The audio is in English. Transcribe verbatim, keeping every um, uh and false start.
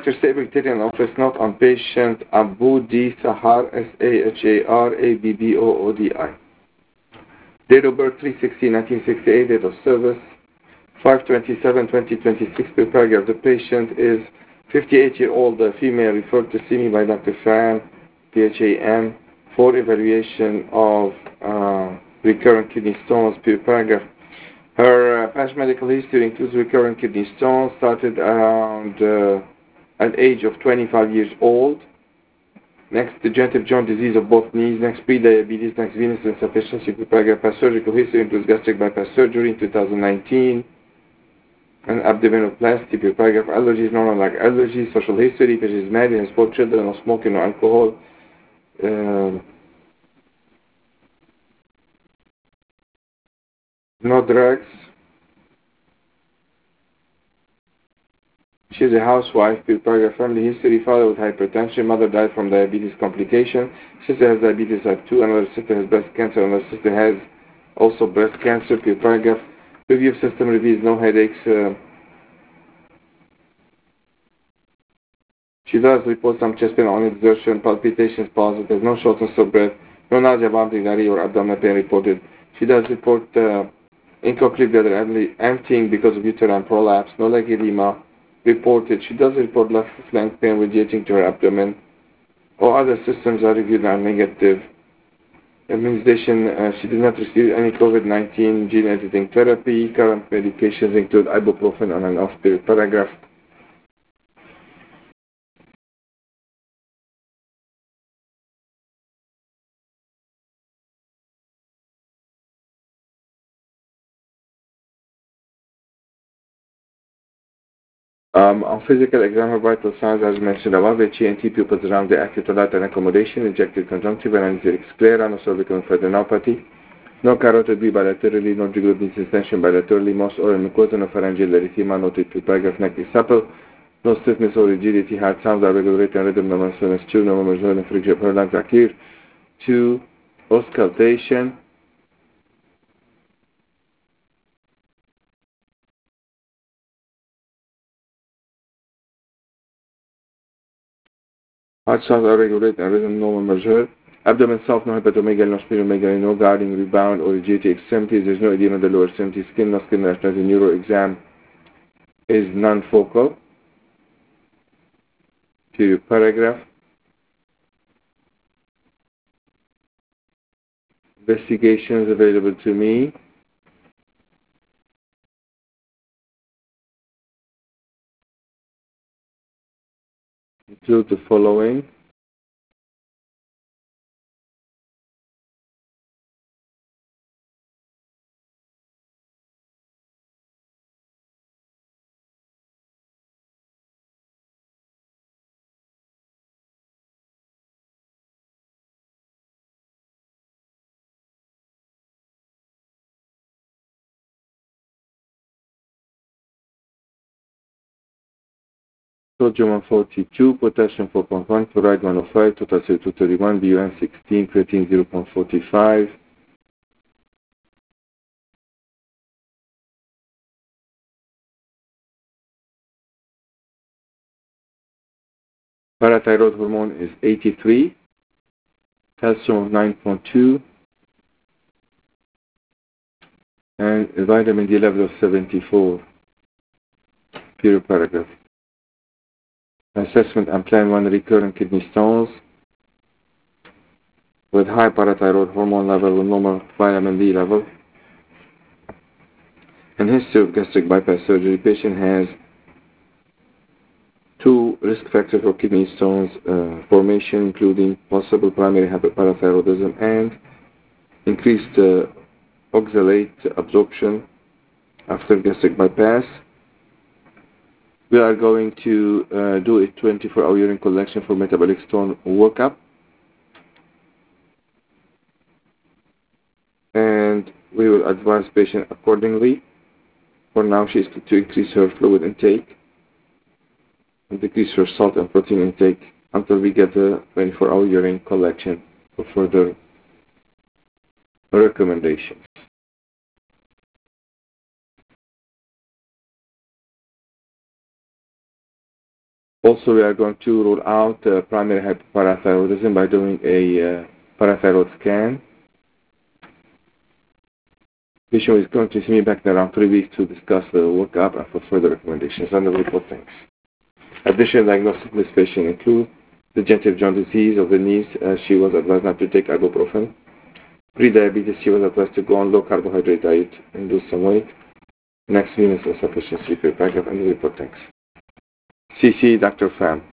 Doctor Secretarian Office Note on patient Abu D. Sahar, S A H A R A B B O O D I. Date of birth three sixteen nineteen sixty-eight, date of service five twenty-seven twenty twenty-six. Per paragraph, the patient is fifty-eight-year-old female referred to see me by Doctor Fan, P H A M, for evaluation of uh, recurrent kidney stones. Per paragraph, her uh, past medical history includes recurrent kidney stones, started around uh, at age of twenty-five years old. Next, degenerative joint disease of both knees. Next, pre-diabetes. Next, venous insufficiency. Per paragraph, past surgical history includes gastric bypass surgery in two thousand nineteen. And abdominoplasty. Per paragraph, allergies, non-allergic allergies. Social history, patient is married, has four children, no smoking, no alcohol. Uh, no drugs. She is a housewife. Per paragraph, family history, father with hypertension, mother died from diabetes complication, sister has diabetes type two, another sister has breast cancer, another sister has also breast cancer. Per paragraph, review of system reveals no headaches. Uh, she does report some chest pain on exertion, palpitations positive, no shortness of breath, no nausea, vomiting, diarrhea, or abdominal pain reported. She does report uh, incomplete bladder emptying because of uterine prolapse, no leg edema reported. She does report left flank pain radiating to her abdomen. All other systems are reviewed and negative. Immunization, uh, she did not receive any COVID nineteen gene editing therapy. Current medications include ibuprofen on and off. Per paragraph. Um, on physical exam, her vital signs, as mentioned above, H E N T pupils around the acute light and accommodation, injected conjunctiva and anesthetic sclera, no cervical lymphadenopathy, no carotid B bilaterally, no jugular venous extension bilaterally, most oral mucosa, no pharyngeal erythema, noted per paragraph, neck is supple, no stiffness or rigidity, heart sounds are regular rate and rhythm, no muscle two, no members of the frigid, her lungs are clear. Two, auscultation. Heart sounds are regulated and rhythm normal measure. Abdomen soft, no hepatomegaly, no splenomegaly, no guarding, rebound, or rigidity extremities. There's no edema in the lower extremity skin, no skin rash. The neuro exam is non-focal. Period. Paragraph. Investigations available to me. Include the following. Sodium one forty-two, potassium four point one, chloride one oh five, total C O two thirty-one, B U N sixteen, creatine zero point four five. Parathyroid hormone is eighty-three, calcium of nine point two, and vitamin D level of seventy-four. Period. Paragraph. Assessment and plan one, recurrent kidney stones with high parathyroid hormone level with normal vitamin D level. And history of gastric bypass surgery. Patient has two risk factors for kidney stones uh, formation, including possible primary hyperparathyroidism and increased uh, oxalate absorption after gastric bypass. We are going to uh, do a twenty-four hour urine collection for metabolic stone workup. And we will advise patient accordingly. For now, she is to increase her fluid intake and decrease her salt and protein intake until we get a twenty-four hour urine collection for further recommendations. Also, we are going to rule out uh, primary hypoparathyroidism by doing a uh, parathyroid scan. Patient is going to see me back in around three weeks to discuss the workup and for further recommendations and the report. Thanks. Additional diagnosis in this patient include degenerative joint disease of the knees. Uh, she was advised not to take ibuprofen. Pre-diabetes, she was advised to go on low carbohydrate diet and lose some weight. Next venous insufficiency per paragraph and the report. Thanks. C C, Doctor Pham.